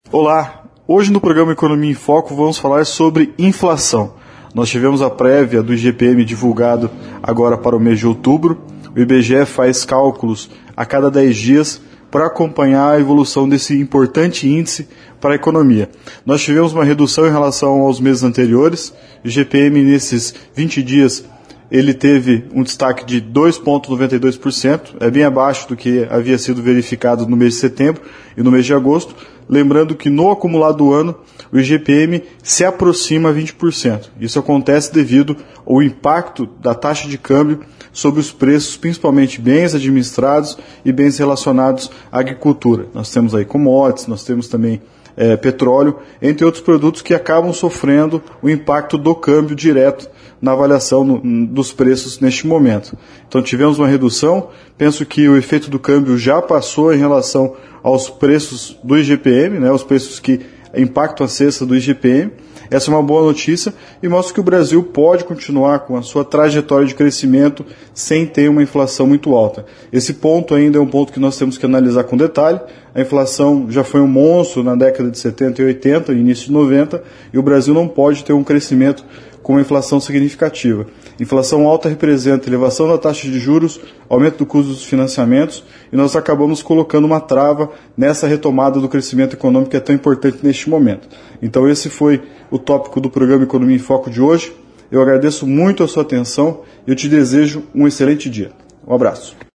Olá, hoje no programa Economia em Foco vamos falar sobre inflação. Nós tivemos a prévia do IGPM divulgado agora para o mês de outubro. O IBGE faz cálculos a cada 10 dias para acompanhar a evolução desse importante índice para a economia. Nós tivemos uma redução em relação aos meses anteriores. O IGPM nesses 20 dias ele teve um destaque de 2,92%, é bem abaixo do que havia sido verificado no mês de setembro e no mês de agosto. Lembrando que no acumulado do ano, o IGPM se aproxima a 20%. Isso acontece devido ao impacto da taxa de câmbio sobre os preços, principalmente bens administrados e bens relacionados à agricultura. Nós temos aí commodities, nós temos também petróleo, entre outros produtos que acabam sofrendo o impacto do câmbio direto na avaliação dos preços neste momento. Então tivemos uma redução, penso que o efeito do câmbio já passou em relação aos preços do IGPM, os preços que impactam a cesta do IGPM. Essa é uma boa notícia e mostra que o Brasil pode continuar com a sua trajetória de crescimento sem ter uma inflação muito alta. Esse ponto ainda é um ponto que nós temos que analisar com detalhe. A inflação já foi um monstro na década de 70 e 80, início de 90, e o Brasil não pode ter um crescimento com uma inflação significativa. Inflação alta representa elevação da taxa de juros, aumento do custo dos financiamentos, e nós acabamos colocando uma trava nessa retomada do crescimento econômico que é tão importante neste momento. Então esse foi o tópico do programa Economia em Foco de hoje. Eu agradeço muito a sua atenção e eu te desejo um excelente dia. Um abraço.